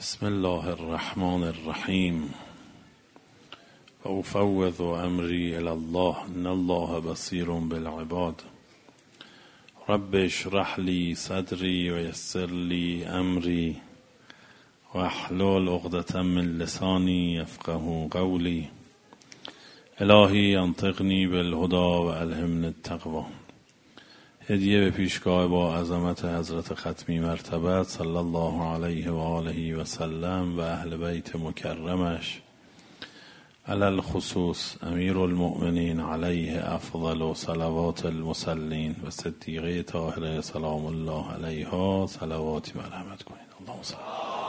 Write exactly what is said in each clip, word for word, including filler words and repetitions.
بسم الله الرحمن الرحیم و افوض امری الی الله ان الله بصیر بالعباد رب اشرح لی صدری و یسر لی امری و احلل عقدة من لسانی یفقهوا قولی الهی انطقنی بالهدی و الهمنی التقوی. هدیه به پیشگاه با عظمت حضرت ختمی مرتبت صلی الله علیه و آله و سلم و اهل بیت مکرمش، علی الخصوص امیر المؤمنین علیه افضل و صلوات المصلین و صدیقه طاهره سلام الله علیها صلواتی مرحمت کنید. اللهم صل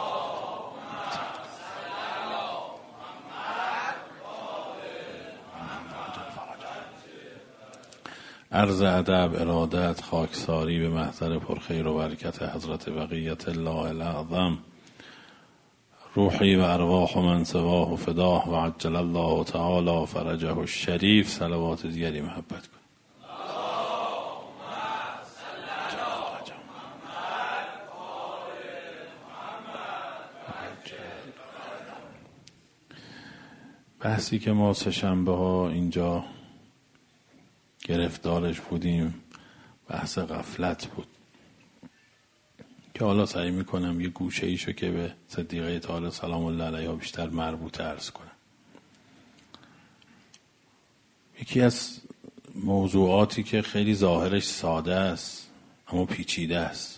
عرض ادب، ارادت، خاکساری به محضر پرخیر و برکت حضرت بقیت الله الاعظم، روحی و ارواح من سواه و فداه و عجل الله تعالی فرجه الشریف. صلوات دیگری محبت کن. بحثی که ما سه شنبه ها اینجا گرفتارش بودیم بحث غفلت بود که حالا سعی میکنم یه گوشه ایشو که به صدیقه طاهره سلام الله علیها بیشتر مربوط عرض کنم. یکی از موضوعاتی که خیلی ظاهرش ساده است اما پیچیده است،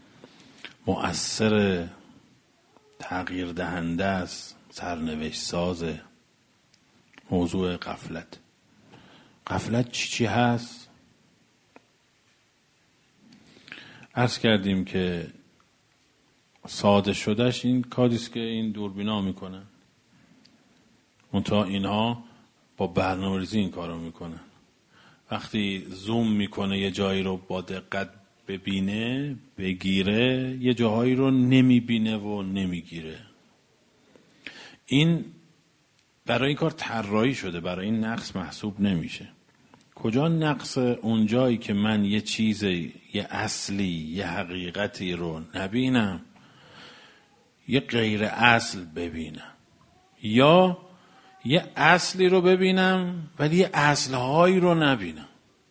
مؤثر، تغییر دهنده است، سرنوشت سازه، موضوع غفلت. غفلت چی چی هست؟ عرض کردیم که ساده شدهش این کاریست که این دوربینا میکنن، منتها اینها با برنامه‌ریزی این کارو میکنن. وقتی زوم میکنه یه جایی رو با دقت ببینه، بگیره، یه جاهایی رو نمیبینه و نمیگیره. این برای این کار طراحی شده، برای این نقص محسوب نمیشه. کجا نقص؟ اونجایی که من یه چیز، یه اصلی، یه حقیقتی رو نبینم، یه غیر اصل ببینم، یا یه اصلی رو ببینم ولی یه اصلهایی رو نبینم.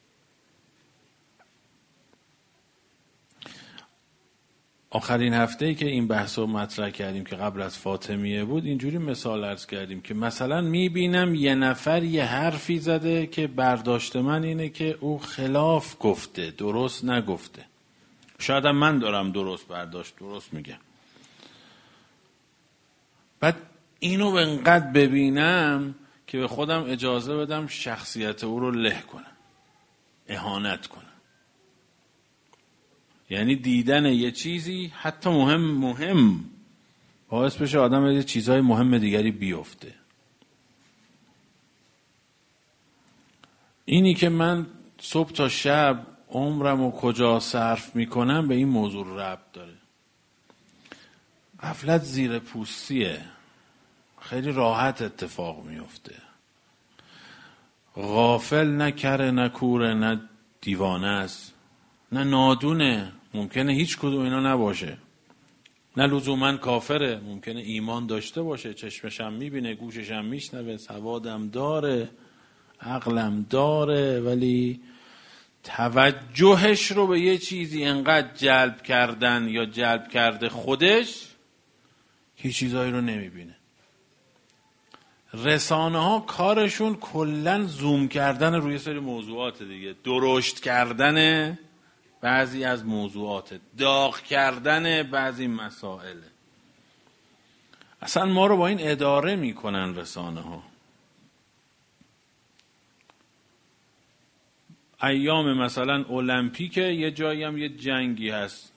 آخرین هفته‌ای که این بحث رو مطرح کردیم که قبل از فاطمیه بود، اینجوری مثال عرض کردیم که مثلا میبینم یه نفر یه حرفی زده که برداشت من اینه که او خلاف گفته، درست نگفته. شاید من دارم درست برداشت، درست میگم. بعد اینو به انقدر ببینم که به خودم اجازه بدم شخصیت او رو له کنم، اهانت کنم. یعنی دیدن یه چیزی حتی مهم مهم باعث بشه آدم یه چیزهای مهم دیگری بیفته. اینی که من صبح تا شب عمرم و کجا صرف میکنم به این موضوع ربط داره. غفلت زیر پوستیه، خیلی راحت اتفاق میفته. غافل نه کره نه کوره نه دیوانه است نه نادونه، ممکنه هیچ کدوم اینا نباشه. نه لزوما کافره، ممکنه ایمان داشته باشه، چشمشم میبینه، گوششم میشنوه، سوادم داره، عقلم داره، ولی توجهش رو به یه چیزی انقدر جلب کردن یا جلب کرده خودش که چیزایی رو نمیبینه. رسانه ها کارشون کلن زوم کردن روی سری موضوعات دیگه، درشت کردن بعضی از موضوعات، داغ کردن بعضی مسائل. اصلا ما رو با این اداره میکنن رسانه ها. ایام مثلا المپیک، یه جایی هم یه جنگی هست،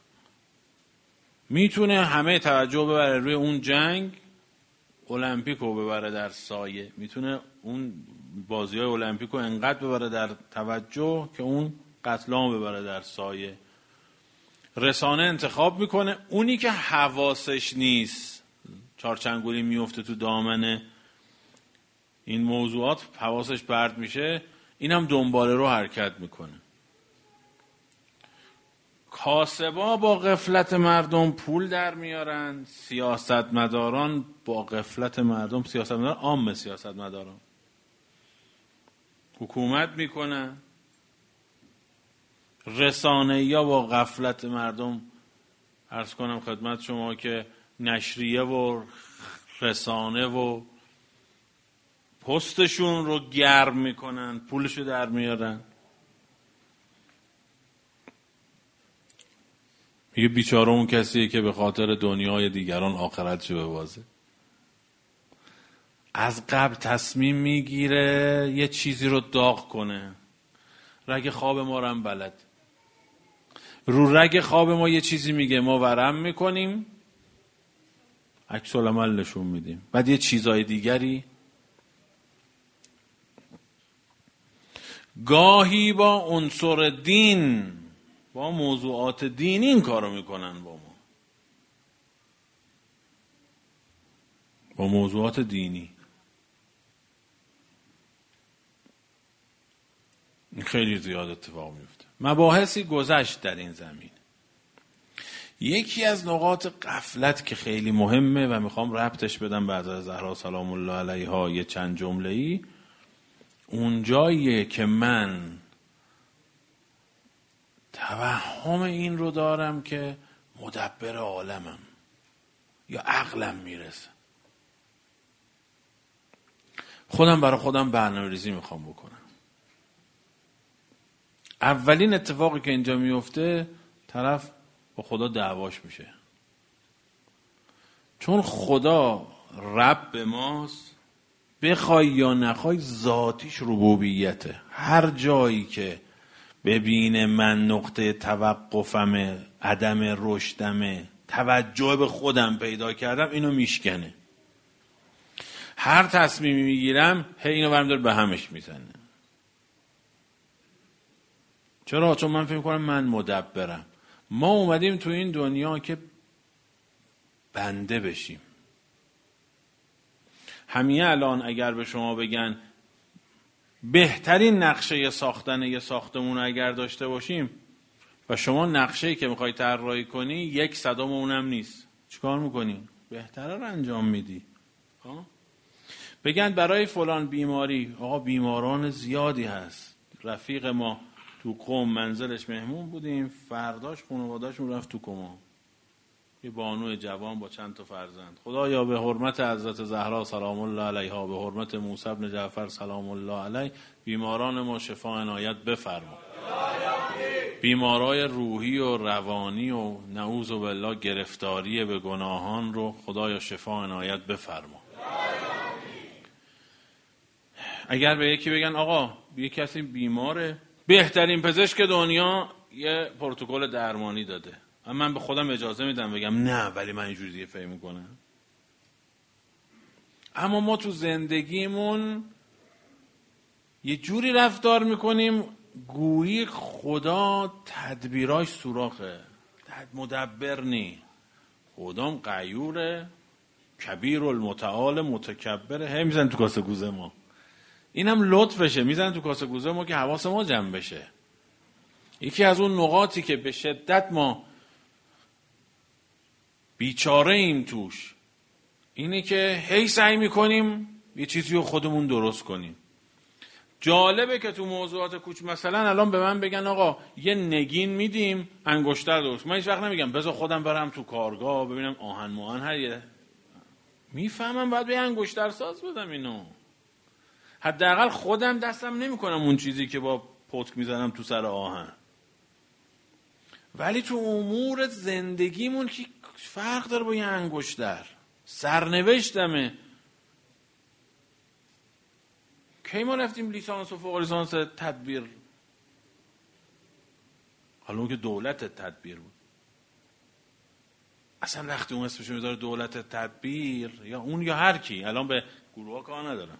میتونه همه توجه ببره روی اون جنگ، المپیک رو ببره در سایه. میتونه اون بازی های المپیک رو انقدر ببره در توجه که اون قتل عام ببره در سایه. رسانه انتخاب میکنه اونی که حواسش نیست، چارچنگولی میفته تو دامنه این موضوعات، حواسش پرت میشه، اینم دنباله رو حرکت میکنه. کاسبا با غفلت مردم پول در میارن، سیاستمداران با غفلت مردم، سیاستمداران عام سیاستمداران حکومت میکنن، رسانه‌ای با غفلت مردم عرض کنم خدمت شما که نشریه و رسانه و پستشون رو گرم میکنن، پولشو در میارن. میگه بیچاره اون کسیه که به خاطر دنیای دیگران آخرتشو ببازه. از قبل تصمیم میگیره یه چیزی رو داغ کنه. رگ خواب ما رو هم بلد. رو رگ خواب ما یه چیزی میگه، ما ورم میکنیم، عکس العمل نشون میدیم. بعد یه چیزای دیگری گاهی با عنصر دین، با موضوعات دینی این کارو میکنن با ما، با موضوعات دینی. این خیلی زیاد اتفاق میفته. مباحثی گذشت در این زمین. یکی از نقاط غفلت که خیلی مهمه و میخوام ربطش بدم بعد از زهرا سلام الله علیها یه چند جمله‌ای، اون جاییه که من توهم این رو دارم که مدبر عالمم یا عقلم میرسه. خودم برای خودم برنامه‌ریزی میخوام بکنم. اولین اتفاقی که اینجا میفته طرف با خدا دعواش میشه، چون خدا رب ماست، بخوای یا نخوای ذاتیش ربوبیته. هر جایی که ببینه من نقطه توقفم، عدم رشدم، توجه به خودم پیدا کردم، اینو میشکنه. هر تصمیمی میگیرم هی اینو برم داره به همش میزنه. چرا؟ چون من فکر کنم من مدبرم. ما اومدیم تو این دنیا که بنده بشیم. همین الان اگر به شما بگن بهترین نقشه ساختن یه ساختمون اگر داشته باشیم و شما نقشه‌ای که میخوای طراحی کنی یک صدم اونم نیست، چیکار میکنی؟ بهتره رو انجام میدی. بگن برای فلان بیماری، آقا بیماران زیادی هست. رفیق ما تو قم منزلش مهمون بودیم، فرداش خانواده‌شون رفت تو کما. یه بانوی جوان با چند تا فرزند. خدایا به حرمت حضرت زهرا سلام الله علیها، به حرمت موسی بن جعفر سلام الله علیه، بیماران ما شفا عنایت بفرما. بیمارای روحی و روانی و نعوذ بالله گرفتاری به گناهان رو خدایا شفا عنایت بفرما. اگر به یکی بگن آقا یه کسی بیماره، بهترین پزشک دنیا یه پروتکل درمانی داده، اما من به خودم اجازه میدم بگم نه ولی من اینجوری دیگه فهم میکنم. اما ما تو زندگیمون یه جوری رفتار میکنیم گویی خدا تدبیراش سوراخه، مدبر نی. خدام غیوره، کبیر المتعال متکبره، هی میزن تو کاسه گوزه ما. اینم لطفشه، میزن تو کاسه گوزه ما که حواس ما جمع بشه. یکی از اون نقاطی که به شدت ما بیچاره ایم توش اینه که هی سعی میکنیم یه چیزی رو خودمون درست کنیم. جالبه که تو موضوعات کوچ مثلا الان به من بگن آقا یه نگین میدیم انگشتر درست، من هیچ وقت نمیگم بذار خودم برم تو کارگاه ببینم آهن موهن هریه، میفهمم باید به انگشتر ساز بدم اینو. حداقل خودم دستم نمیکنم اون چیزی که با پتک میزنم تو سر آهن. ولی تو امور زندگیمون که فرق داره با یه انگشتر. سرنوشتمه. کی ما رفتیم لیسانس و فوق لیسانس تدبیر؟ حالا اون که دولت تدبیر بود. اصلا وقتی اون اسمشو میذاره دولت تدبیر یا اون یا هر کی، الان به گروه ها کار ندارم،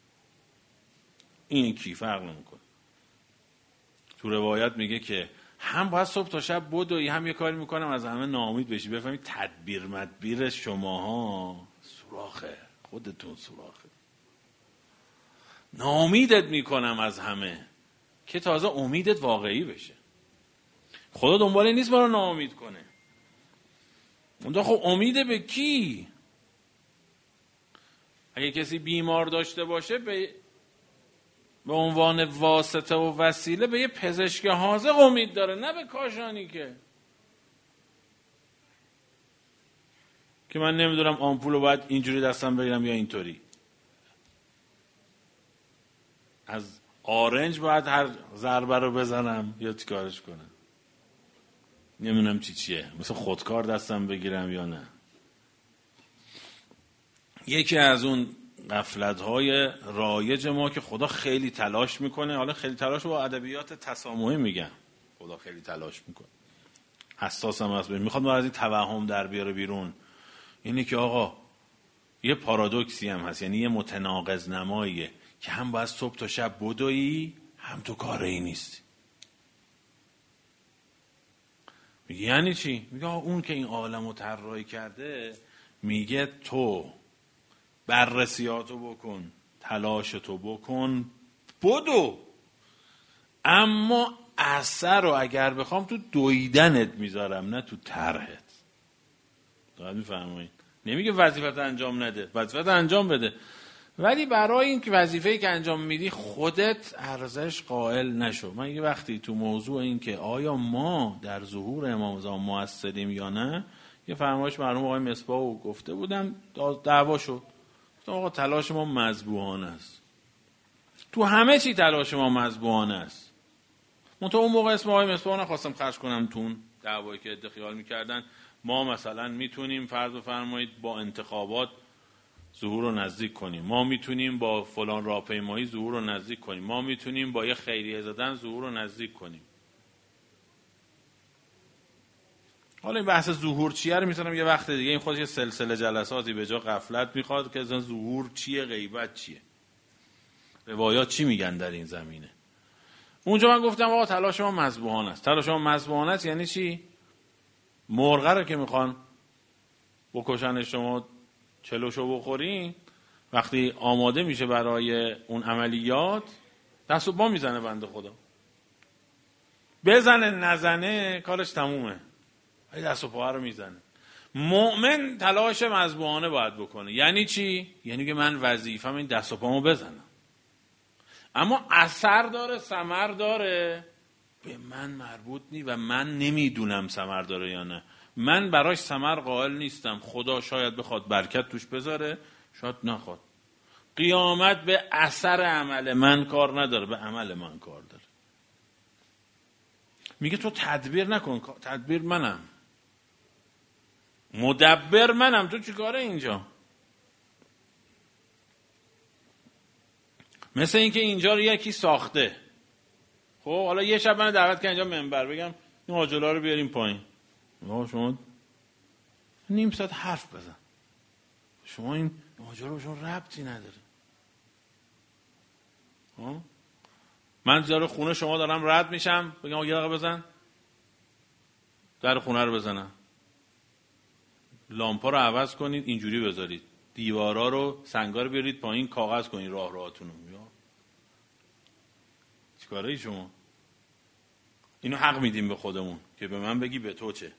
این کی فرق نمیکنه. تو روایت میگه که هم باید صبح تا شب بدوی، هم یه کاری میکنم از همه ناامید بشی، بفهمید تدبیر مدبیر شماها سوراخه، خودتون سوراخه. ناامیدت میکنم از همه که تازه امیدت واقعی بشه. خدا دنبال این نیست ما رو ناامید کنه. اون خب امیده به کی؟ اگه کسی بیمار داشته باشه به به عنوان واسطه و وسیله به یه پزشک حاذق امید داره، نه به کاشانی که که من نمیدونم آمپول رو باید اینجوری دستم بگیرم یا اینطوری، از آرنج باید هر ضربه رو بزنم یا چیکارش کنم، نمیدونم چی چیه، مثل خودکار دستم بگیرم یا نه. یکی از اون غفلت‌های رایج ما که خدا خیلی تلاش میکنه، حالا خیلی تلاش با ادبیات تسامحی میگن، خدا خیلی تلاش میکنه، حساسم هست، میخواد ما از این توهم در بیاره بیرون. اینه که آقا یه پارادوکسی هم هست، یعنی یه متناقض نماییه که هم باید صبح تا شب بدویی، هم تو کاری نیستی. میگه یعنی چی؟ میگه اون که این عالم رو طراحی کرده میگه تو بررسیاتو بکن، تلاشتو بکن، بدو، اما اثر رو اگر بخوام تو دویدنت میذارم نه تو طرحت. دارد میفرمایید؟ نمیگه وظیفت انجام نده، وظیفت انجام بده، ولی برای این که وظیفه‌ای که انجام میدی خودت ارزش قائل نشو. من یه وقتی تو موضوع این که آیا ما در ظهور امام زمان موثریم یا نه، یه فرمایش مرحوم آقای مصباح گفته بودم، دعوا شد. گفتم آقا تلاش ما مذبوحانه است، تو همه چی تلاش ما مذبوحانه است. منتها اون موقع اسم آقای مصباح نخواستم خرج کنم تون دعوایی که ادعا خیال میکردن ما مثلا میتونیم فرض بفرمایید با انتخابات ظهور رو نزدیک کنیم، ما میتونیم با فلان راهپیمایی ظهور رو نزدیک کنیم، ما میتونیم با یه خیریه زدن ظهور رو نزدیک کنیم. حالا این بحث ظهور چیه رو میتونم یه وقت دیگه، این خودش یه سلسله جلساتی به جا غفلت میخواد که اصلا ظهور چیه، غیبت چیه، روایات چی میگن در این زمینه. اونجا من گفتم آقا تلاش ما مذبوحانه است. تلاش ما مذبوحانه است یعنی چی؟ مرغ رو که میخوان بکشن شما چلوشو بخورین، وقتی آماده میشه برای اون عملیات دست و پا میزنه بنده خدا، بزنه نزنه کارش تمومه، ولی دست و پا رو میزنه. مؤمن تلاش مذبوحانه باید بکنه. یعنی چی؟ یعنی که من وظیفه‌م این دست و پامو بزنم، اما اثر داره، ثمر داره، به من مربوط نی و من نمیدونم ثمر داره یا نه. من براش ثمر قائل نیستم. خدا شاید بخواد برکت توش بذاره، شاید نخواد. قیامت به اثر عمل من کار نداره، به عمل من کار داره. میگه تو تدبیر نکن، تدبیر منم، مدبر منم، تو چی کاره اینجا؟ مثل اینکه اینجا رو یکی ساخته. خب حالا یه شب من دعوت که اینجا منبر بگم این آجولا رو بیاریم پایین، شما نیم ساعت حرف بزن، شما این آجولا به شما ربطی نداره. من در خونه شما دارم رد میشم، بگم یه دقیقه بزن، در خونه رو بزنم، لامپا رو عوض کنید اینجوری بذارید، دیوارا رو سنگا رو بیارید پایین، کاغذ کنید راه راهتون رو. چیکاره ای شما؟ اینو حق میدیم به خودمون که به من بگی به تو چه؟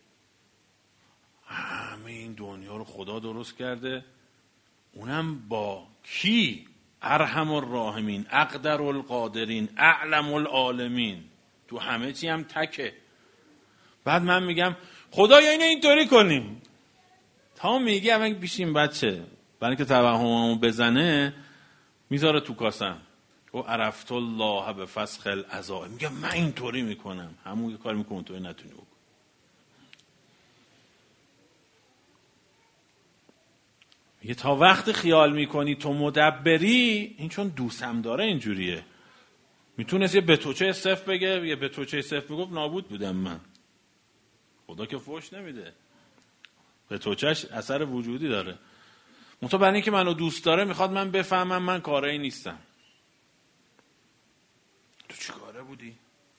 همه این دنیا رو خدا درست کرده، اونم با کی؟ ارحم الراحمین، اقدر القادرین، اعلم العالمین، تو همه چی هم تکه. بعد من میگم خدایا اینو اینطوری کنیم، تا میگه اما بیشیم بچه برای که توهممو بزنه میذاره تو کاسم و عرفت الله به فسخ العزائم، میگه من اینطوری میکنم، همون کار میکنم توی نتونی بکن. میگه تا وقت خیال میکنی تو مدبری، این چون دوستم داره اینجوریه، میتونست یه بتوچه صف بگه، یه بتوچه صف میگفت نابود بودم من. خدا که فوش نمیده، بتوچهش اثر وجودی داره. منتها برای اینکه منو دوست داره میخواد من بفهمم من کاری نیستم. تو چی کاره بودی؟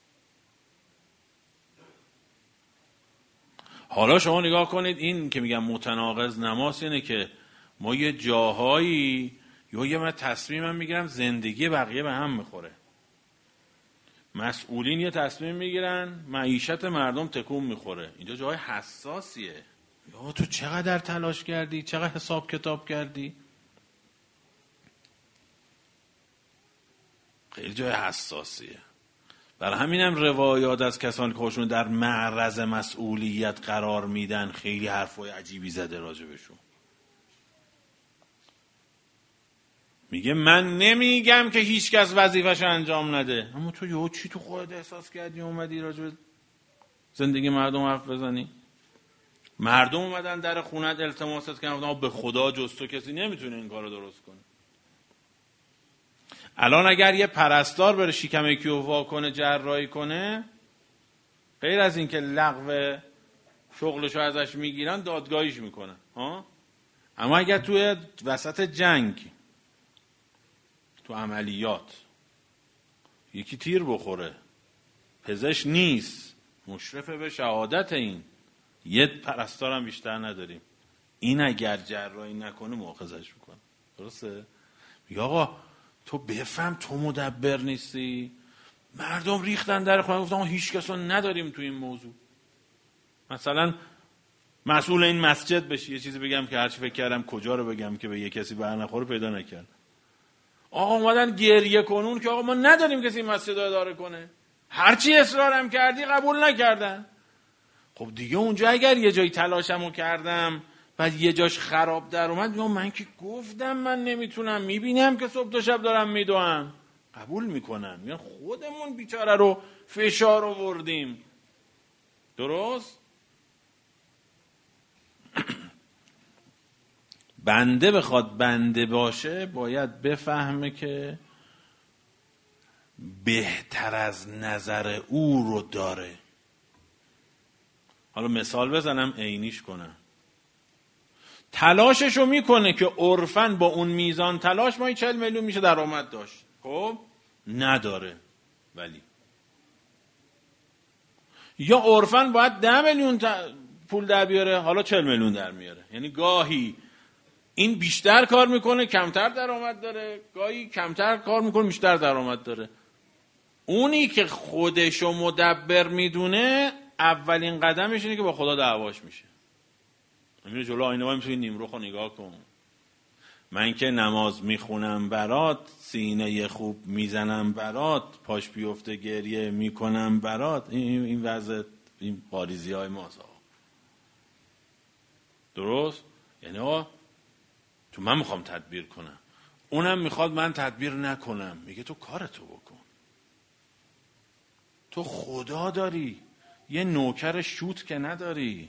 حالا شما نگاه کنید، این که میگم متناقض نماز اینه که ما یه جاهایی یا یه من تصمیمم میگیرم زندگی بقیه به هم میخوره. مسئولین یه تصمیم میگیرن، معیشت مردم تکون میخوره. اینجا جای حساسیه. یا تو چقدر تلاش کردی؟ چقدر حساب کتاب کردی؟ خیلی جای حساسیه. برای همینم روایات از کسانی که خودشون در معرض مسئولیت قرار میدن خیلی حرفای عجیبی زده راجبشون. میگه من نمیگم که هیچ کس وظیفه‌شو انجام نده، اما تو یهو چی تو خودت احساس کردی اومدی راجب زندگی مردم حرف بزنی؟ مردم اومدن در خونت التماست کردن، به خدا جز تو کسی نمیتونه این کارو درست کنه. الان اگر یه پرستار بره شکم یکی رو وا کنه، جراحی کنه، غیر از این که لغو شغلشو ازش میگیرن، دادگاهیش میکنن ها. اما اگر توی وسط جنگ، تو عملیات یکی تیر بخوره، پزشک نیست، مشرف به شهادت، این یه پرستار هم بیشتر نداریم، این اگر جراحی نکنه مؤاخذش میکنه. درسته؟ میگه آقا تو بفهم تو مدبر نیستی. مردم ریختن در خونه، گفتن هیچ کس رو نداریم تو این موضوع. مثلا مسئول این مسجد بشی، یه چیزی بگم که هرچی فکر کردم کجا رو بگم که به یه کسی بر نخوره پیدا نکردم. آقا اومدن گریه کنون که آقا ما نداریم کسی این مسجد رو اداره کنه، هرچی اصرارم کردی قبول نکردن. خب دیگه اونجا اگر یه جایی تلاشمو کردم بعد یه جاش خراب در اومد، میگم من که گفتم من نمیتونم، میبینم که صبح تا شب دارم میدوام، قبول میکنن. میگن خودمون بیچاره رو فشار آوردیم. درست؟ بنده بخواد بنده باشه باید بفهمه که بهتر از نظر او رو داره. حالا مثال بزنم عینیش کنم. تلاششو میکنه که عرفاً با اون میزان تلاش مایی چهل میلیون میشه درآمد داشت. خب نداره، ولی یا عرفاً باید ده میلیون تا پول در بیاره، حالا چهل میلیون در میاره. یعنی گاهی این بیشتر کار میکنه کمتر درآمد داره، گاهی کمتر کار میکنه بیشتر درآمد داره. اونی که خودشو مدبر میدونه اولین قدمش اینه که با خدا دعواش میشه. میره جلو آینه وای میتونی نیمروخو نگاه کن. من که نماز میخونم برات، سینه خوب میزنم برات، پاش بیفته گریه میکنم برات. این این وضع این پاریزی های ماست. درست؟ یعنی آقا تو من میخوام تدبیر کنم، اونم میخواد من تدبیر نکنم. میگه تو کارتو بکن، تو خدا داری، یه نوکر شوت که نداری،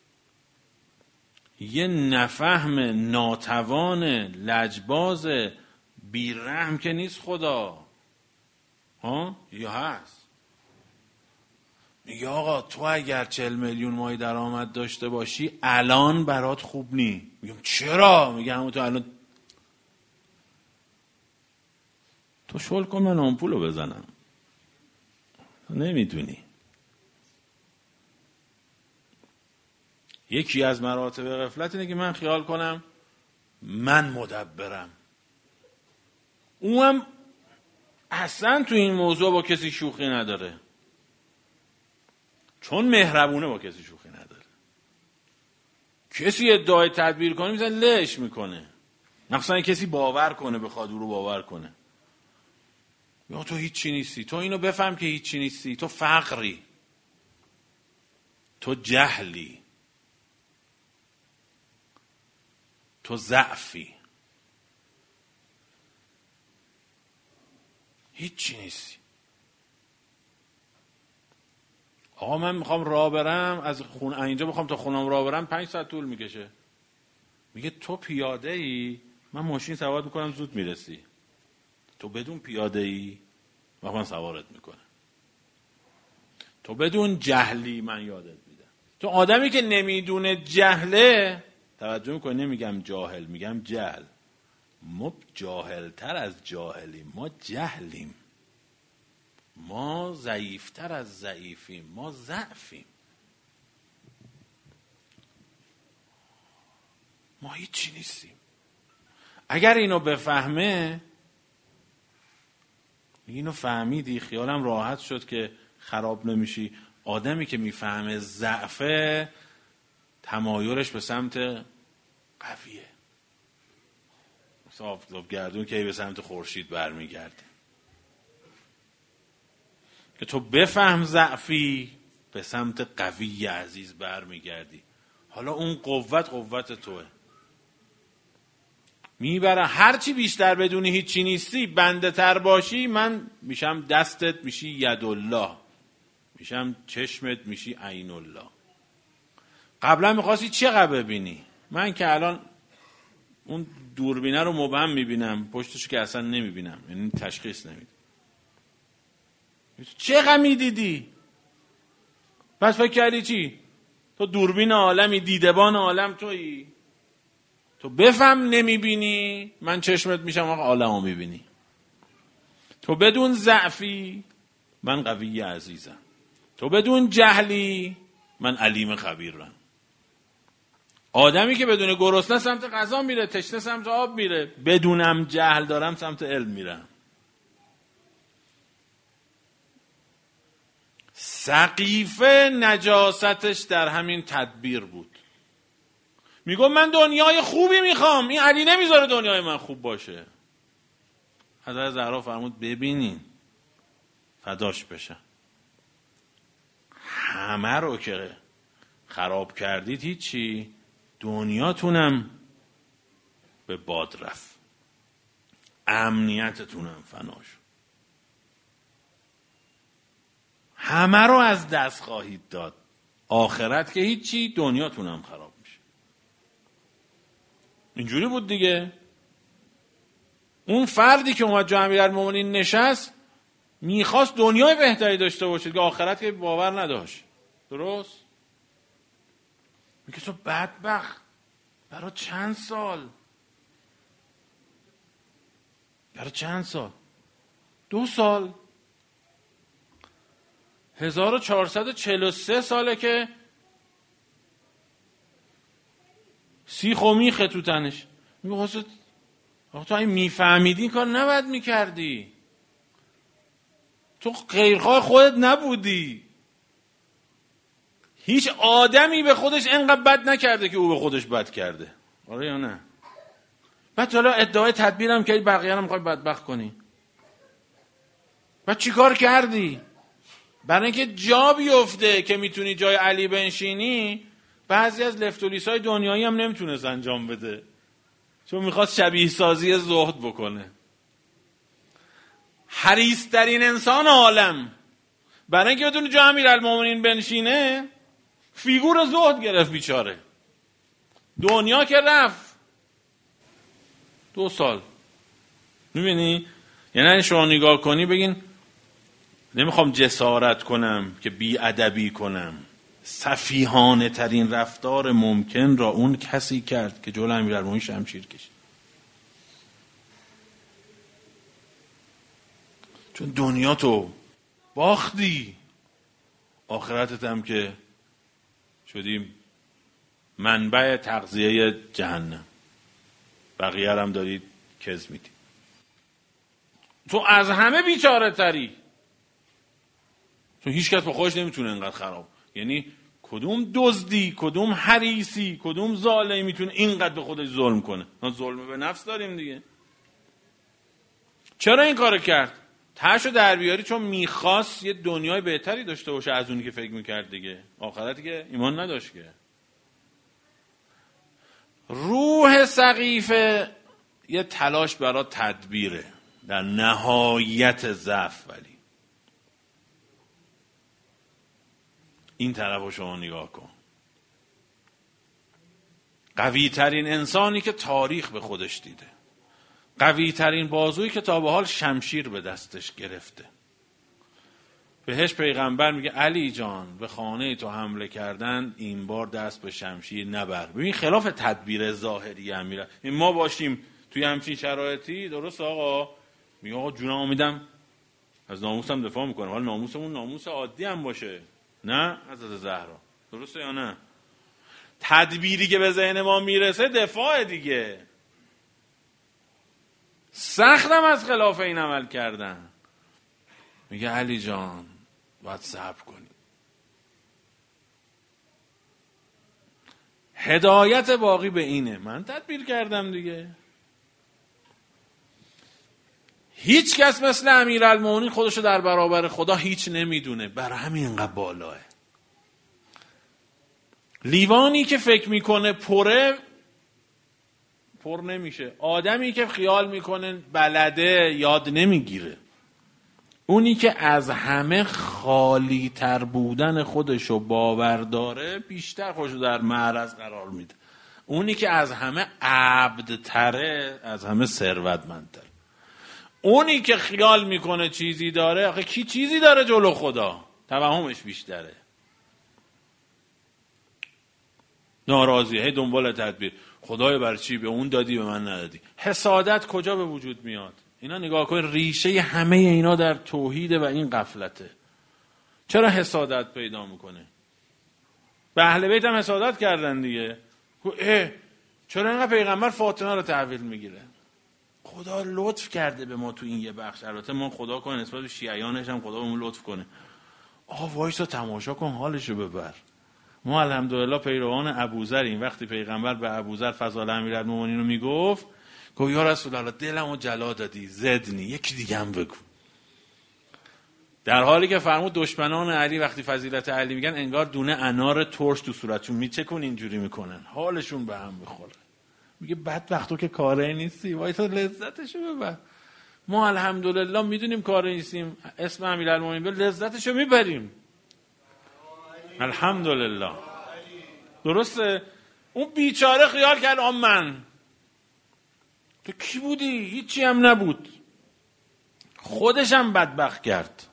یه نفهم ناتوان لجباز بیرحم که نیست خدا ها، یا هست. میگه آقا تو اگر چهل میلیون ماهی درآمد داشته باشی الان برات خوب نی. میگم چرا؟ میگه همون تو الان تو شل کن من آمپولو بزنم، نمیدونی. یکی از مراتب غفلت اینه که من خیال کنم من مدبرم. اونم اصلا تو این موضوع با کسی شوخی نداره، چون مهربونه با کسی شوخی نداره. کسی ادعای تدبیر کنه میزن لش میکنه، مخصوصا کسی باور کنه، بخواد او رو باور کنه. یا تو هیچی نیستی، تو اینو بفهم که هیچی نیستی، تو فقری، تو جهلی، تو ضعفی، هیچی نیستی. آقا من میخوام راه برم از خونه اینجا، بخوام تا خونم راه برم پنج ساعت طول میکشه. میگه تو پیاده ای، من ماشین سوار میکنم زود میرسی. تو بدون پیاده ای من سوارت میکنم. تو بدون جهلی من یادت میدم. تو آدمی که نمیدونه جهله، توجه میکنه نمیگم جاهل، میگم جهل. ما جاهلتر از جاهلیم، ما جهلیم، ما ضعیفتر از ضعیفیم، ما ضعفیم، ما هیچی نیستیم. اگر اینو بفهمه اینو فهمیدی خیالم راحت شد که خراب نمیشی. آدمی که میفهمه ضعفه تمایلش به سمت قویه، مثل آفتابگردون که به سمت خورشید برمیگرده. که تو بفهم ضعفی به سمت قوی عزیز برمیگردی. حالا اون قوت قوت توه، میبره. هرچی بیشتر بدونی هیچی نیستی، بنده تر باشی، من میشم دستت، میشی یدالله، میشم چشمت، میشی عین الله. قبلا میخواستی چقدر ببینی؟ من که الان اون دوربینه رو مبهم میبینم، پشتش که اصلا نمیبینم، یعنی تشخیص نمیدم. چقدر میدیدی؟ پس فکر کردی چی؟ تو دوربین عالمی، دیدبان عالم تویی. تو بفهم نمیبینی، من چشمت میشم آقا عالمو میبینی. تو بدون ضعفی، من قوی عزیزم. تو بدون جهلی، من علیم خبیرم. آدمی که بدون گرسنه سمت غذا میره، تشنه سمت آب میره. بدونم جهل دارم سمت علم میرم. سقیفه نجاستش در همین تدبیر بود. میگم من دنیای خوبی میخوام، این علی نمیذاره دنیای من خوب باشه. حضرت زهرا فرمود ببینین فداش بشن، همه رو که خراب کردید هیچی، دنیاتونم به باد رفت، امنیتتونم فنا شد، همه رو از دست خواهید داد. آخرت که هیچی، دنیاتونم خراب میشه. اینجوری بود دیگه. اون فردی که اومد جای امیرالمومنین نشست میخواست دنیای بهتری داشته باشه که آخرت که باور نداشت. درست؟ میگه تو بدبخت برای چند سال برای چند سال دو سال هزار و چهارصد و چهل و سه ساله که سیخ و میخه تو تنش. میگه حسد آخه تو این میفهمیدی این کار نباید میکردی، تو غیرخواه خودت نبودی. هیچ آدمی به خودش انقدر بد نکرده که او به خودش بد کرده. آره یا نه؟ بعد حالا ادعای تدبیرم که بقیه رو میخوای بدبخت کنی. بعد چی کار کردی؟ برای اینکه جا بیفته که میتونی جای علی بنشینی، بعضی از لفتولیسای دنیایی هم نمیتونست انجام بده، چون میخواست شبیه سازی زهد بکنه. حریص ترین انسان عالم برای اینکه بتونه جای امیرالمومنین بنشینه، فیگور زهد گرفت بیچاره. دنیا که رفت دو سال. میبینی؟ یعنی شما نگاه کنی بگین نمیخوام جسارت کنم که بی ادبی کنم، سفیهانه ترین رفتار ممکن را اون کسی کرد که جلوی امیرالمومنین شمشیر کشید. چون دنیا تو باختی، آخرتت هم که شدیم منبع تغذیه جهنم، بقیه هم دارید کز میدی. تو از همه بیچاره تری، چون هیچ کس با خودش نمیتونه انقدر خراب. یعنی کدوم دزدی، کدوم حریصی، کدوم ظالمی میتونه اینقدر به خودش ظلم کنه؟ ما ظلم به نفس داریم دیگه. چرا این کارو کرد؟ تاشو در بیاری چون میخواست یه دنیای بهتری داشته باشه از اونی که فکر میکرد دیگه. آخرتی که ایمان نداشت که. روح سقیفه یه تلاش برای تدبیره در نهایت ضعف. ولی این طرف رو شما نگاه کن. قوی ترین انسانی که تاریخ به خودش دیده، قوی ترین بازویی که تا به حال شمشیر به دستش گرفته، بهش پیغمبر میگه علی جان به خانه تو حمله کردن، این بار دست به شمشیر نبر. ببین خلاف تدبیر ظاهری امیره. این ما باشیم توی همچین شرایطی، درست آقا میگه آقا جونم میدم از ناموسم دفاع میکنم، حالا ناموسمون ناموس عادی هم باشه، نه حضرت زهرا، درسته یا نه؟ تدبیری که به ذهن ما میرسه دفاع دیگه. سختم از خلاف این عمل کردن. میگه علی جان باید صبر کنی. هدایت باقی به اینه، من تدبیر کردم دیگه. هیچ کس مثل امیرالمومنین خودشو در برابر خدا هیچ نمیدونه، برای همین اینقدر بالاه. لیوانی که فکر میکنه پره پر نمیشه، آدمی که خیال میکنه بلده یاد نمیگیره، اونی که از همه خالی تر بودن خودشو باور داره بیشتر خودشو در معرض قرار میده. اونی که از همه عبد تره از همه ثروتمندتر. اونی که خیال میکنه چیزی داره، آخه کی چیزی داره جلو خدا؟ توهمش بیشتره. ناراضی، هی دنبال تدبیر، خدای بر چی به اون دادی به من ندادی. حسادت کجا به وجود میاد؟ اینا نگاه کن، ریشه همه اینا در توحید و این غفلته. چرا حسادت پیدا میکنه؟ به اهل بیت هم حسادت کردن دیگه. اه چرا اینقدر پیغمبر فاطمه رو تحویل میگیره؟ خدا لطف کرده به ما تو این یه بخش. البته ما خدا کنه نسبت به شیعیانش هم خدا بهمون لطف کنه. آقا وایسا تماشا کن حالشو ببر. ما الحمدلله پیروان ابوذریم. وقتی پیغمبر به ابوذر فضائل امیرالمومنین رو میگفت، گفت یا رسول الله دلمو جلا دادی، زدنی، یکی دیگه هم بگو. در حالی که فرمود دشمنان علی وقتی فضیلت علی میگن انگار دونه انار ترش تو صورتشون میچکون اینجوری میکنن، حالشون به هم میخوره. میگه بدبختو که کاره نیستی، وای تو لذتشو ببر. ما الحمدلله میدونیم کاره نیستیم، اسم امیرالمومنین به لذتشو میبریم. الحمدلله. درسته؟ اون بیچاره خیال کرد آم من تو کی بودی؟ هیچی هم نبود. خودش هم بدبخت کرد.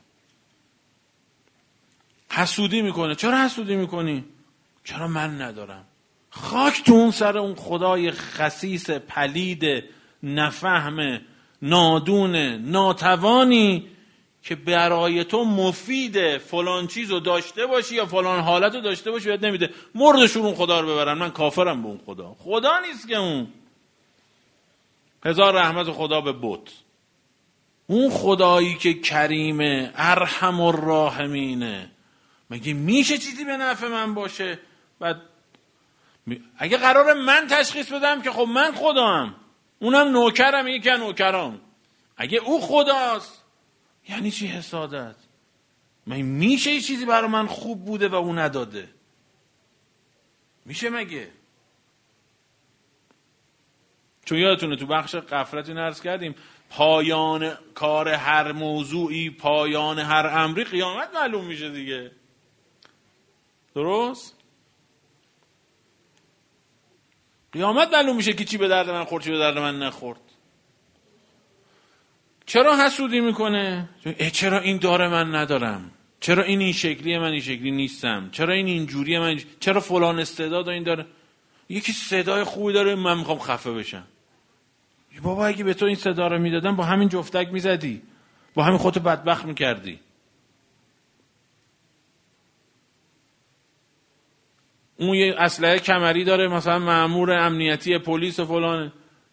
حسودی میکنه. چرا حسودی میکنی؟ چرا من ندارم؟ خاک تو اون سر اون خدای خسیس پلید نفهم نادون ناتوانی که برای تو مفیده فلان چیزو داشته باشی یا فلان حالتو داشته باشی یاد نمیده. مردشون اون خدا رو ببرن، من کافرم به اون خدا. خدا نیست که اون. هزار رحمت خدا به بت. اون خدایی که کریمه ارحم الراحمینه، مگه میشه چیزی به نفع من باشه؟ بعد اگه قراره من تشخیص بدم که خب من خدام، اونم نوکرم، یکی از نوکرام. اگه او خداست یعنی چی حسادت؟ مگه میشه یه چیزی برای من خوب بوده و او نداده؟ میشه مگه؟ چون یادتونه تو بخش غفلت این عرض کردیم پایان کار هر موضوعی، پایان هر امری قیامت معلوم میشه دیگه. درست؟ قیامت معلوم میشه که چی به درد من خورد، چی به درد من نخورد. چرا حسودی میکنه؟ چرا این داره من ندارم؟ چرا این این شکلی من این شکلی نیستم؟ چرا این اینجوری من اینجوری؟ چرا فلان استعداد این داره؟ یکی صدای خوبی داره من میخوام خفه بشم. بابا اگه به تو این صدا رو میدادم با همین جفتک میزدی، با همین خودتو بدبخت میکردی. اون یه اسلحه کمری داره مثلا مأمور امنیتی پلیس و فلانه،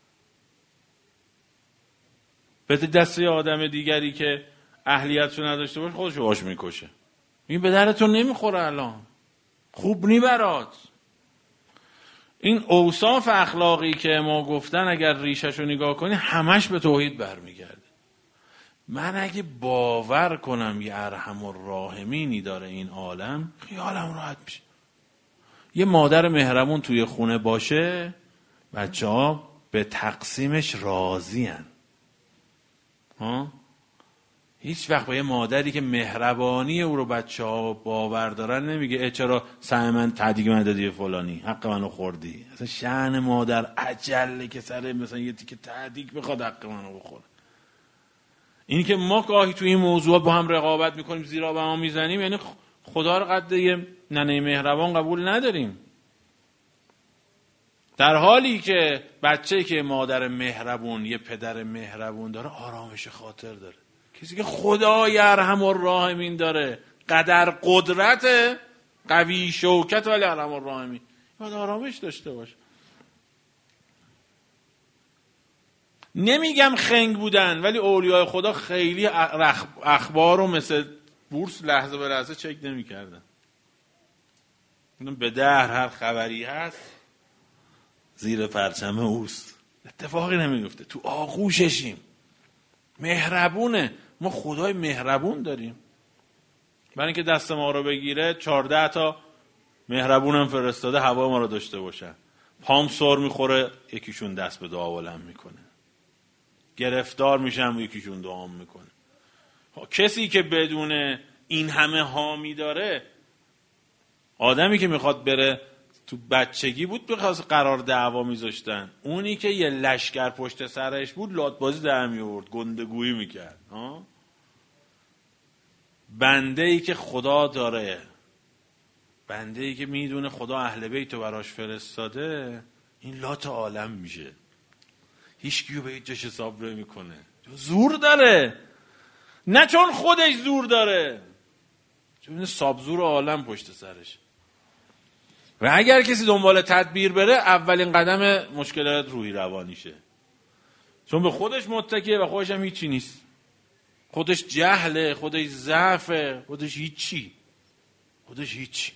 بده دست یه آدم دیگری که اهلیتشو نداشته باشه خودشو باش میکشه. این به درتون نمیخوره، الان خوب نی برات. این اوصاف اخلاقی که ما گفتن اگر ریشه‌شو نگاه کنی همش به توحید برمیگرده. من اگه باور کنم یه ارحم الراحمینی داره این عالم، خیالم راحت میشه. یه مادر مهربون توی خونه باشه بچه ها به تقسیمش راضی هن. ها؟ هیچ وقت با یه مادری که مهربانی او رو بچه ها باور دارن نمیگه اه چرا سهم من تعدیق من دادی فلانی، حق منو خوردی. اصلا شأن مادر عجله که سر مثلا یه تیکه تعدیق بخواد حق منو بخوره. اینی که ما گاهی توی این موضوع با هم رقابت میکنیم، زیرا به هم میزنیم، یعنی خدا رو قد یه ننه مهربان قبول نداریم. در حالی که بچه‌ای که مادر مهربون یه پدر مهربون داره آرامش خاطر داره. کسی که خدای ارحم الراحمین داره، قدر قدرت قوی شوکت ولی ارحم الراحمین، باید آرامش داشته باشه. نمیگم خنگ بودن، ولی اولیاء خدا خیلی اخبار رو مثل بورس لحظه به لحظه چک نمی کردن. به در هر خبری هست زیر پرچم اوست، اتفاقی نمیفته، تو آغوششیم، مهربونه. ما خدای مهربون داریم، برای اینکه دست ما رو بگیره چارده تا مهربونم فرستاده هوا ما رو داشته باشن. پام سر میخوره یکیشون دست به دعا بلند میکنه، گرفتار میشم یکیشون دعا میکنه. کسی که بدون این همه حامی داره، آدمی که میخواد بره تو بچگی بود بخواست قرار دعوا میذاشتن، اونی که یه لشکر پشت سرش بود لاتبازی در میورد، گندگویی میکرد. بنده ای که خدا داره، بنده ای که میدونه خدا اهل بیتو براش فرستاده، این لات عالم میشه، هیچ کیو به هیچ جاش حساب نمیکنه. زور داره، نه چون خودش زور داره، چون سابزور عالم پشت سرش. و اگر کسی دنبال تدبیر بره، اولین قدم مشکلات روحی روانیشه، چون به خودش متکیه و خودش هم هیچی نیست، خودش جهله، خودش ضعفه، خودش هیچی، خودش هیچی.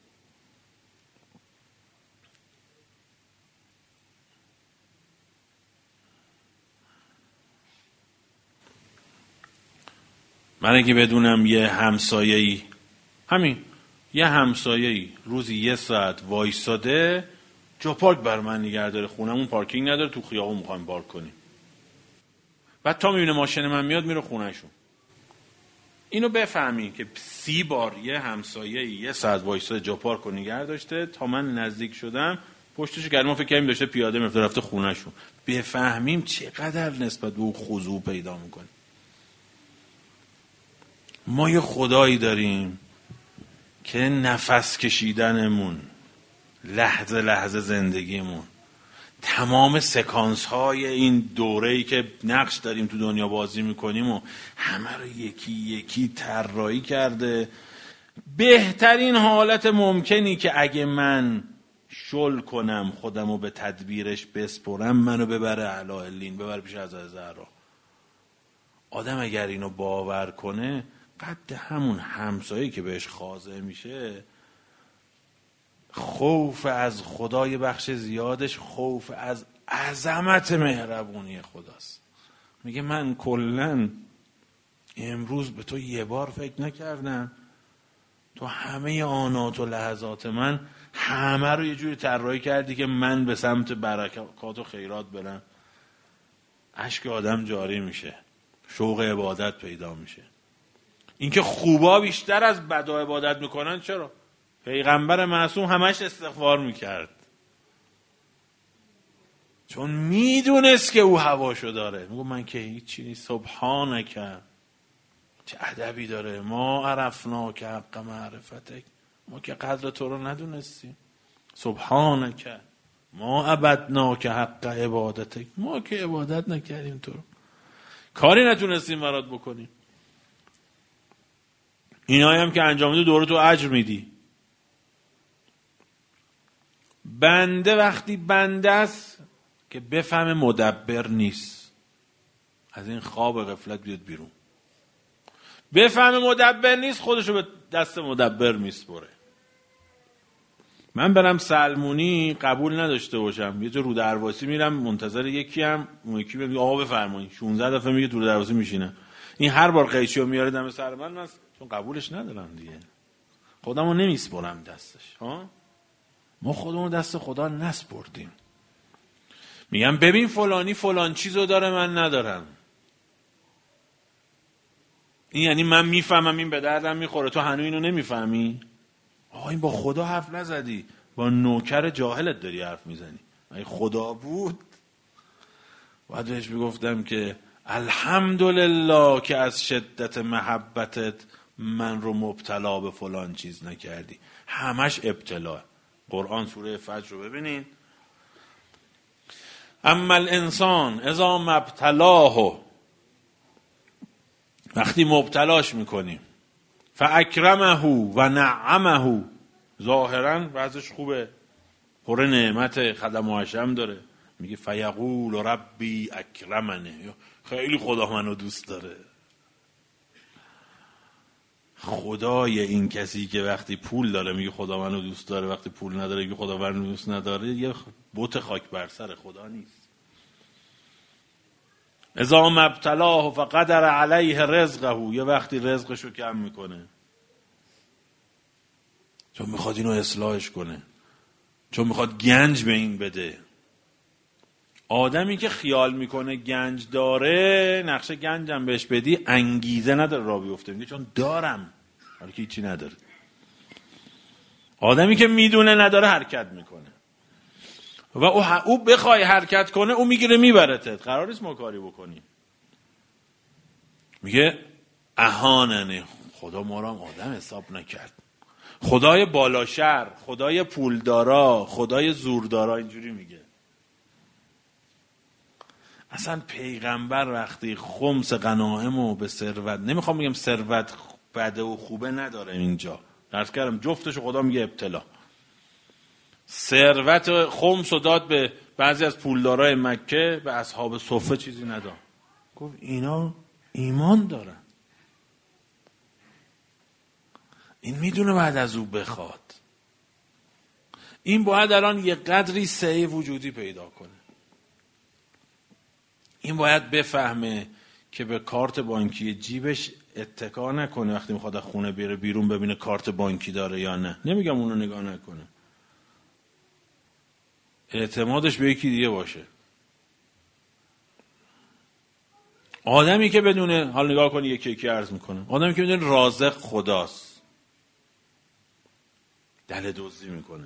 من اگه بدونم یه همسایه‌ای، همین یه همسایه‌ای روزی یه ساعت وایساده جا پارک بر من نگه داره، خونمون پارکینگ نداره، تو خیابون میخوایم پارک کنیم، بعد تا میبینه ماشین من میاد میره خونهشون. اینو بفهمین که سی بار یه همسایه‌ای یه ساعت وایساده جا پارک رو نگه داشته، تا من نزدیک شدم پشتش گردم، ما فکر کردیم داشته پیاده میرفته رفته خونهشون. بفهمیم چقدر نسبت به او خضوع پیدا میکنه. ما یه خدایی داریم که نفس کشیدنمون، لحظه لحظه زندگیمون، تمام سکانس های این دوره‌ای که نقش داریم تو دنیا بازی میکنیم و همه رو یکی یکی طراحی کرده. بهترین حالت ممکنی که اگه من شل کنم خودمو به تدبیرش بسپرم، منو ببره اعلی علین، ببره پیش حضرت زهرا. آدم اگر اینو باور کنه، قد همون همسایه‌ای که بهش خاضع میشه، خوف از خدای بخش زیادش خوف از عظمت مهربونی خداست. میگه من کلن امروز به تو یه بار فکر نکردم، تو همه آنات و لحظات من همه رو یه جوری طراحی کردی که من به سمت برکات و خیرات برم. اشک آدم جاری میشه، شوق عبادت پیدا میشه. اینکه خوبا بیشتر از بدا عبادت میکنن، چرا؟ پیغمبر معصوم همش استغفار میکرد، چون میدونست که او هواشو داره. میگو من که هیچی نیست، سبحانک. چه ادبی داره، ما عرفنا که حق معرفتک، ما که قدر تو رو ندونستیم. سبحانک ما عبدنا که حق عبادتک، ما که عبادت نکردیم تو رو، کاری نتونستیم برات بکنیم. اینایی هم که انجام میده دوره تو اجر میدی. بنده وقتی بنده است که بفهم مدبر نیست، از این خواب غفلت بیاد بیرون. بفهم مدبر نیست، خودشو به دست مدبر میسپره. من برم سلمونی قبول نداشته باشم، یه جا رو درواسی میرم منتظر یکی هم اون یکی میگه آقا بفرمایید، شانزده دفعه میگه رو درواسی میشینه، این هر بار قیچیو میاره دم سر من، من چون قبولش ندارم دیگه، خودمو نمیسپرم دستش. ها ما خودمون دست خدا نسپردیم. میگم ببین فلانی فلان چیزو داره من ندارم، این یعنی من میفهمم این به دردم میخوره، تو هنوز اینو نمیفهمی؟ آقا این با خدا حرف نزدی، با نوکر جاهلت داری حرف میزنی. اگه خدا بود باید بهش میگفتم که الحمدلله که از شدت محبتت من رو مبتلا به فلان چیز نکردی. همش ابتلا. قرآن سوره فجر رو ببینین، اما الانسان اذا مبتلاه، وقتی مبتلاش میکنیم، فاکرمه و نعمه، ظاهرا وضعش خوبه، پر نعمت، خدم و حشم داره، میگه فیقول ربی اکرمنه، خیلی خدا منو دوست داره. خدای این کسی که وقتی پول داره میگه خدا منو دوست داره، وقتی پول نداره میگه خدا منو دوست نداره، یه بت خاک بر سر خدا نیست. اذا مبتلاه فقدر علیه رزقه، یه وقتی رزقشو کم میکنه چون میخواد اینو اصلاحش کنه، چون میخواد گنج به این بده. آدمی که خیال میکنه گنج داره، نقشه گنجم بهش بدی، انگیزه نداره راه بیفته، میگه چون دارم، حالا که هیچی نداره. آدمی که میدونه نداره حرکت میکنه و او, او بخوای حرکت کنه او میگیره میبرتت، قرار نیست ما کاری بکنی. میگه اهاننه، خدا ما را آدم حساب نکرد. خدای بالاشر، خدای پولدارا، خدای زوردارا اینجوری میگه. اصلا پیغمبر وقتی خمس غنائمو به ثروت، نمیخوام بگم ثروت بده و خوبه نداره، اینجا درس کردم جفتشو خدا میگه ابتلا. ثروت خمس رو داد به بعضی از پولدارای مکه، به اصحاب صفه چیزی نداد. گفت اینا ایمان دارن، این میدونه بعد از او بخواد، این باید الان یه قدری سعی وجودی پیدا کنه، این باید بفهمه که به کارت بانکی جیبش اتکا نکنه وقتی میخواد از خونه بره بیرون ببینه کارت بانکی داره یا نه. نمیگم اونو نگاه نکنه، اعتمادش به یکی دیگه باشه. آدمی که بدونه، حال نگاه کنی یکی یکی عرض میکنه، آدمی که بدونه رازق خداست، دل دزدی میکنه.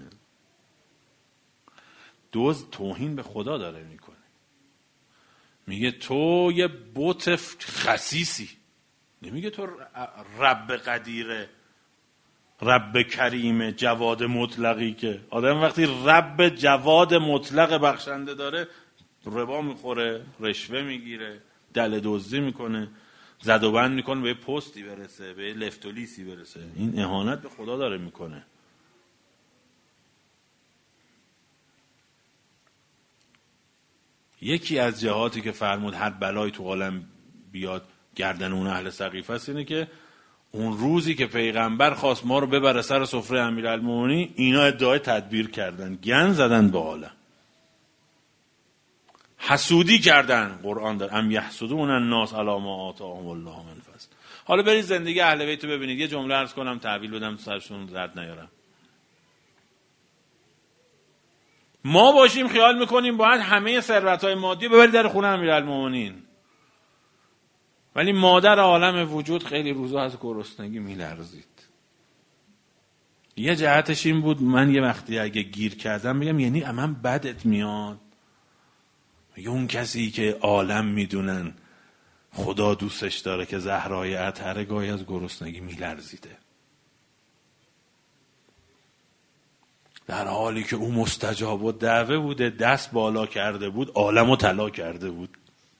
دزد توهین به خدا داره میکنه، میگه تو یه بت خسیسی، نمیگه تو رب قدیره، رب کریمه، جواد مطلقی. که آدم وقتی رب جواد مطلق بخشنده داره، ربا میخوره، رشوه میگیره، دل دزدی میکنه، زد و بند میکنه به پستی برسه، به لفت و لیسی برسه. این اهانت به خدا داره میکنه. یکی از جهاتی که فرمود هر بلایی تو عالم بیاد گردن اون اهل سقیفه است اینه که اون روزی که پیغمبر خواست ما رو ببره سر سفره امیرالمومنین، اینا ادعای تدبیر کردن، گند زدن به عالم، حسودی کردن. قرآن داره ام یحسدون الناس علی ما آتاهم الله من فضل. حالا برید زندگی اهل بیت رو ببینید. یه جمله عرض کنم تحویل بدم سرشون رد نیارم. ما باشیم خیال میکنیم باید همه ثروت‌های مادی ببرید در خونه امیرالمومنین، ولی مادر عالم وجود خیلی روزا از گرسنگی میلرزید. یه جهتش این بود، من یه وقتی اگه گیر کردم میگم یعنی من بدت میاد. میگه اون کسی که عالم میدونن خدا دوستش داره که زهرای عطره گاهی از گرسنگی میلرزیده، در حالی که او مستجاب و دعوه بوده، دست بالا کرده بود، عالمو طلا کرده بود.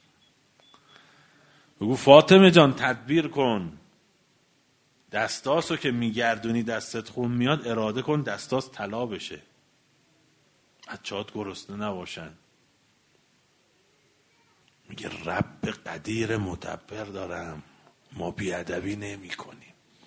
بگو فاطمه جان تدبیر کن، دستاسو که میگردونی دستت خون میاد، اراده کن دستاس طلا بشه، بچه‌هات گرسنه نباشن. میگه رب قدیر مدبر دارم، ما بیادبی نمی کنیم.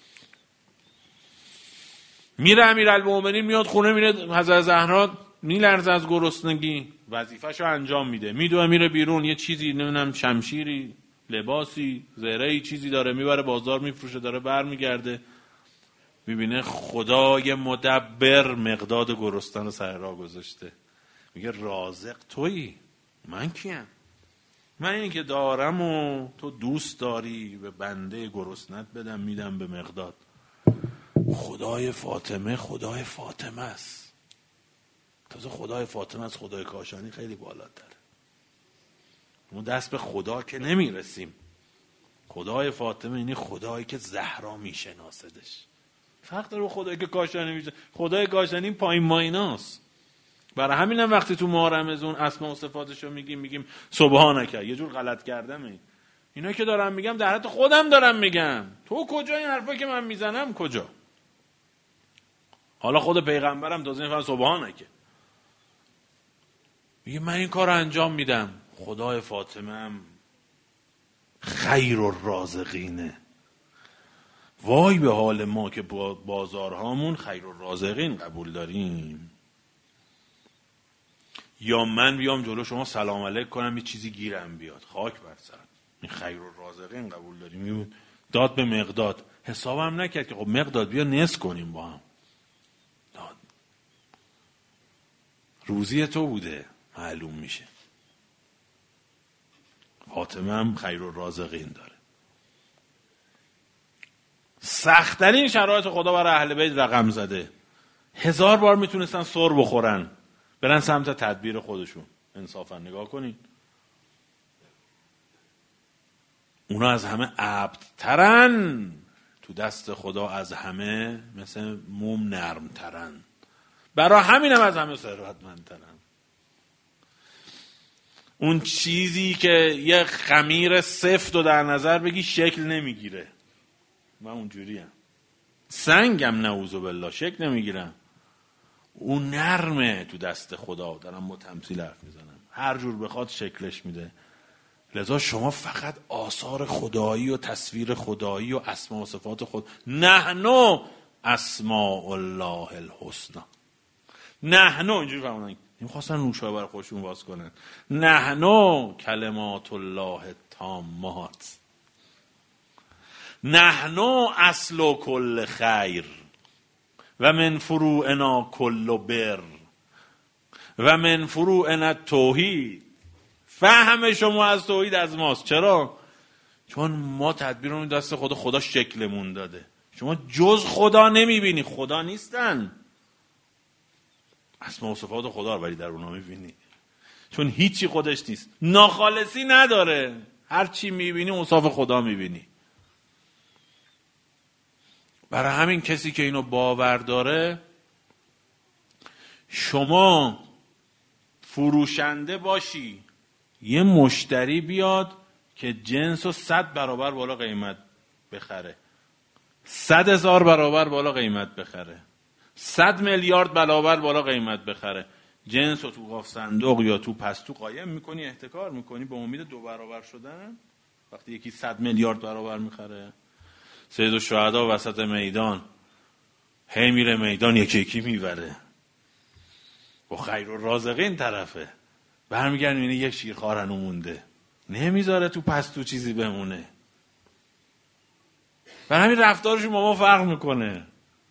میره امیرالمومنین میاد خونه، میره حضرت زهرا میلرزه از گرسنگی، وظیفه‌شو انجام میده، میدوه میره بیرون، یه چیزی نمیدونم شمشیری، لباسی، زرهی چیزی داره میبره بازار میفروشه، داره برمیگرده میبینه خدای مدبر مقداد گرسنه رو سر راه گذاشته. میگه رازق تویی، من کیم؟ من اینی که دارم و تو دوست داری به بنده گرسنت بدم، میدم به مقداد. خدای فاطمه خدای فاطمه است. تازه خدای فاطمه از خدای کاشانی خیلی بالاتره. ما دست به خدا که نمیرسیم. خدای فاطمه اینی خدایی که زهرا میشناسدش. فرق داره با خدایی که کاشانی میشه. خدای کاشانی پایین مایناست. برای همینم وقتی تو ماه رمضان اسماء و صفاتشو میگیم میگیم سبحانک، یه جور غلط کردمه. اینا که دارم میگم در حد خودم دارم میگم. تو کجا این حرفا که من میزنم کجا؟ حالا خود پیغمبرم تازه میفهمه سبحانک. میگه من این کار رو انجام میدم. خدای فاطمه هم خیر الرازقینه. وای به حال ما که بازارهامون خیر الرازقین قبول داریم. یا من بیام جلو شما سلام علیک کنم یه چیزی گیرم بیاد، خاک بر سرم. این خیر الرازقین قبول داریم. داد به مقداد، حسابم نکرد که خب مقداد بیا نصف کنیم با هم. داد. روزی تو بوده، معلوم میشه. فاطمه هم خیر الرازقین داره. سخت‌ترین شرایط خدا برای اهل بیت رقم زده. هزار بار میتونستن سر بخورن برن سمت تدبیر خودشون. انصافا نگاه کنین، اونا از همه عبدترن، تو دست خدا از همه مثل موم نرمترن، برای همین هم از همه ثروتمندترن. اون چیزی که یه خمیر سفت رو در نظر بگی شکل نمیگیره، من اونجوریم. سنگم نعوذ بالله شکل نمیگیرم، اون نرمه تو دست خدا. دارم با تمثیل حرف میزنم، هر جور بخواد شکلش میده. لذا شما فقط آثار خدایی و تصویر خدایی و اسما و صفات خود. نحنو اسماء الله الحسنا. نحنو اینجوری فهمونن، نمیخواستن نوشابه برای خودشون باز کنن. نحنو کلمات الله التامات. نحنو اصل کل خیر و من فروعنا کل بر و من فروعنا توحید. فهم شما از توحید از ماست. چرا؟ چون ما تدبیرمون دست خدا، خدا شکلمون داده. شما جز خدا نمیبینی، خدا نیستن. اسما و صفات خدا رو ولی در اونا میبینی، چون هیچی خودش نیست، ناخالصی نداره. هر چی میبینی اوصاف خدا میبینی. برای همین کسی که اینو باور داره، شما فروشنده باشی، یه مشتری بیاد که جنس رو صد برابر بالا قیمت بخره، صد هزار برابر بالا قیمت بخره، صد میلیارد برابر بالا قیمت بخره، جنس رو تو قاف صندوق یا تو پستو قایم میکنی، احتکار میکنی به امید دو برابر شدن. وقتی یکی صد میلیارد برابر میخره، سید الشهدا وسط میدان هی میره میدان یکی یکی میبره، با خیر الرازقین طرفه. برمیگرد میبینه یک شیرخوار هنو مونده، نمیذاره تو پستو چیزی بمونه. برای همین رفتارشون با ما فرق میکنه،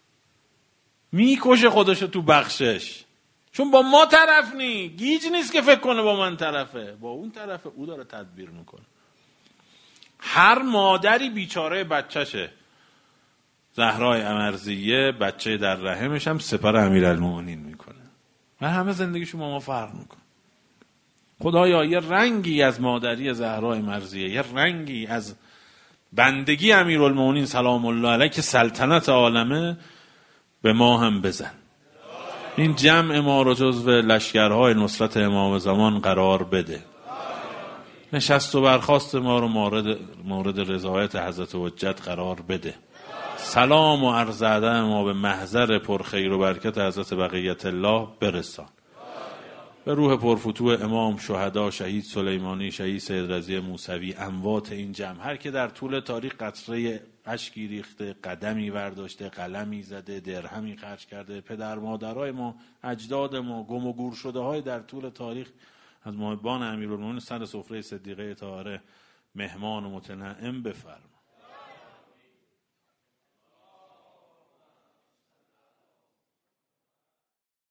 میکشه خودشو تو بخشش، چون با ما طرف نی. گیج نیست که فکر کنه با من طرفه، با اون طرفه، او داره تدبیر میکنه. هر مادری بیچاره بچهشه. زهرای امرضیه بچه در رحمش هم سپر امیرالمومنین میکنه و همه زندگیشون با ما فرق میکنه. خدایا یه رنگی از مادری زهرای مرضیه، یه رنگی از بندگی امیرالمومنین سلام الله علیه که سلطنت عالمه به ما هم بزن. این جمع ما رو جزو لشکرهای نصرت امام زمان قرار بده. نشست و برخاست ما رو مورد مورد رضایت حضرت حجت قرار بده. سلام و عرض ادب ما به محضر پرخیر و برکت حضرت بقیت الله برسان. به روح پرفتوح امام شهدا، شهید سلیمانی، شهید سید رضی موسوی، اموات این جمع، هر که در طول تاریخ قطره اشکی ریخته، قدمی ورداشته، قلمی زده، درهمی خرج کرده، پدر مادرای ما، اجداد ما، گم و گور شده های در طول تاریخ از محبان امیرالمومنین سر سفره صدیقه طاهره مهمان و متنعم بفرما.